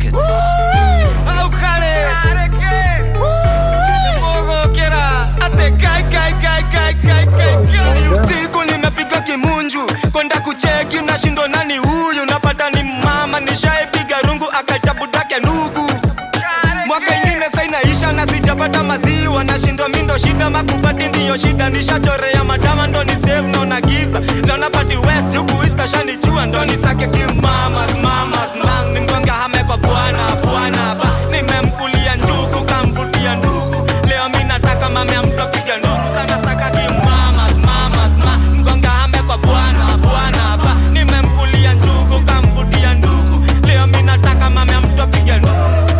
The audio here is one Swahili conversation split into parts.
pockets. Au kare Mogo kera ate kai Ni usiku nimepiga kimunju kwenda kucheki nashindwa nani huyu napata ni mama nishaipiga rungu akatabudake nugu mwaka ingine sainaisha na sijapata maziwa nashindwa mindo shida makubati ndiyo shida nishachorea madama ndo ni save naona giza naona pati west huku east ashanijua ndo nisake kimama ni mgonga hame kwa bwana ba nimemkulia njugu kamvutia ndugu leo mimi nataka mame ya mtu apiga nduru sana saka kimama mgonga hame kwa bwana ba nimemkulia njugu kamvutia ndugu leo mimi nataka mame ya mtu apiga nduru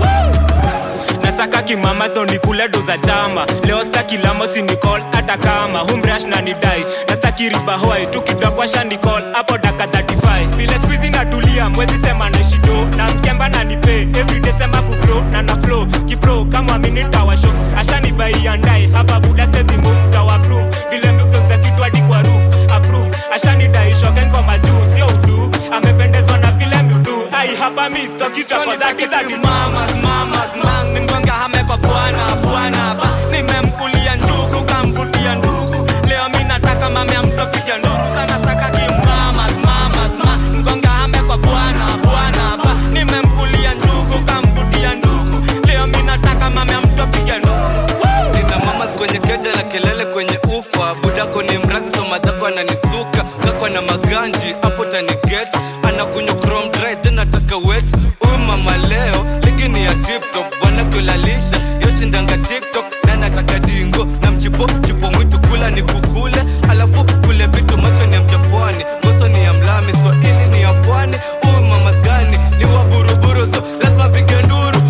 Nasaka kimama ndo nikule doza chama leo staki lamo si nicall hata kama humrash na nidai nastaki riba hoi tukidakwa sha nicall hapo daka 35 vile squeeze natulia mwezi sema na shido na mkemba na nipe everyday sema ku flow na flow kipro kama mimi nitawa show ashani bai andai hapa buda sezi move tawa proof vile mdogo za kitu hadi kwa roof approve ashani dai shoka ngoma juu sio udu amependezwa na vile mdudu ai hapa mimi stoki chako zake za mama mgonga hame kwa bwana ba nimemkulia njugu kamvutia ndugu leo mimi nataka mame ya mtu apiga nduru sana saka kimama mgonga hame kwa bwana ba nimemkulia njugu kamvutia ndugu leo mimi nataka mame ya mtu apiga nduru nina mamas kwenye keja na kelele kwenye ufa budako ni mrazi so madhako ananisuka kako na maganji hapo tani get anakunywa chrome dry then ataka wet mama leo ligi ni ya tip top bwana kulalisha yoshindanga TikTok na nataka dingo na mchipo mwitu kula ni kukule alafu kule vitu macho ni ya mjapwani ngoso ni ya mlami so ili ni ya pwani mama gani ni wa buruburu so lazima pige nduru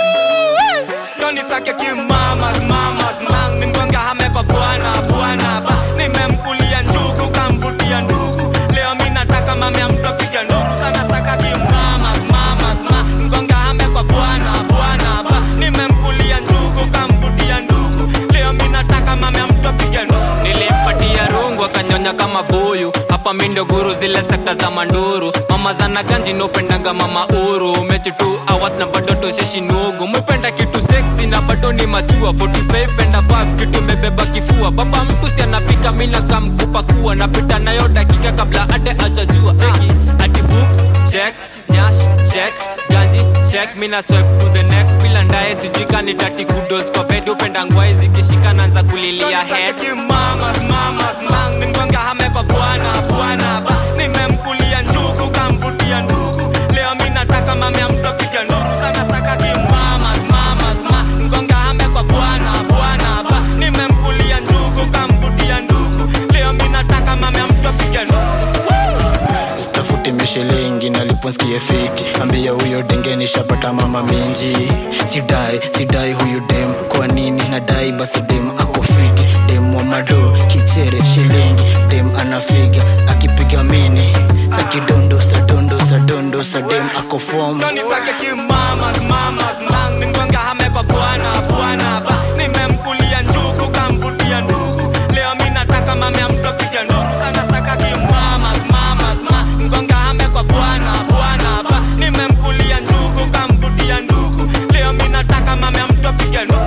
Tony sake kimama ni mgonga hame kwa bwana ba nimemkulia njugu kamvutia ndugu leo mimi nataka mame ya mtu apiga nduru sana saka kimama mgonga hame kwa bwana ba nimemkulia njugu kamvutia ndugu leo mimi nataka mame ya mtu apiga nduru nilimpatia rungu akanyonya kama boyu hapa mimi ndo guru zile sekta za manduru mama zana ganji nopendanga mama uru mechi 2 hours na bado tosheshi nugu mpenda kitu sexy na bado ni machua 45 and above kitu mebeba kifua baba mtu si anapika mimi na kamkupa kuwa napita nayo dakika kabla hata achajua cheki ati boobs check nyash check ganji check mimi na swipe to the next bila ndaye sijika ni tati kudos kwa bed upenda ngwai zikishika naanza kulilia head mama ni mgonga hame kwa bwana ba nimemkulia njugu kamvutia ndugu leo mimi nataka mame ya mtu apiga nduru sana saka kimama mgonga hame kwa bwana ba nimemkulia njugu kamvutia ndugu leo mimi nataka mame ya mtu apiga nduru Stafuti mishilingi naliponsikie fiti ambia huyo dengeni shapata mama minji sidai huyu dem kwa nini nadai basi dem ako fiti dem wa mado kichere shilingi dem anafiga akipiga mini sakidondo sa dem ako form Tony sake kimama ni mgonga hame kwa bwana ba nimemkulia njugu kamvutia ndugu leo mimi nataka mame ya mtu apiga nduru sana saka kimama mgonga hame kwa bwana ba nimemkulia njugu kamvutia ndugu leo mimi nataka mame ya mtu apiga nduru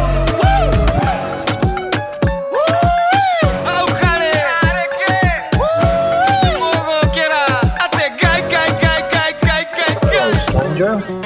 au kare Mogo kera ate gai Stranger.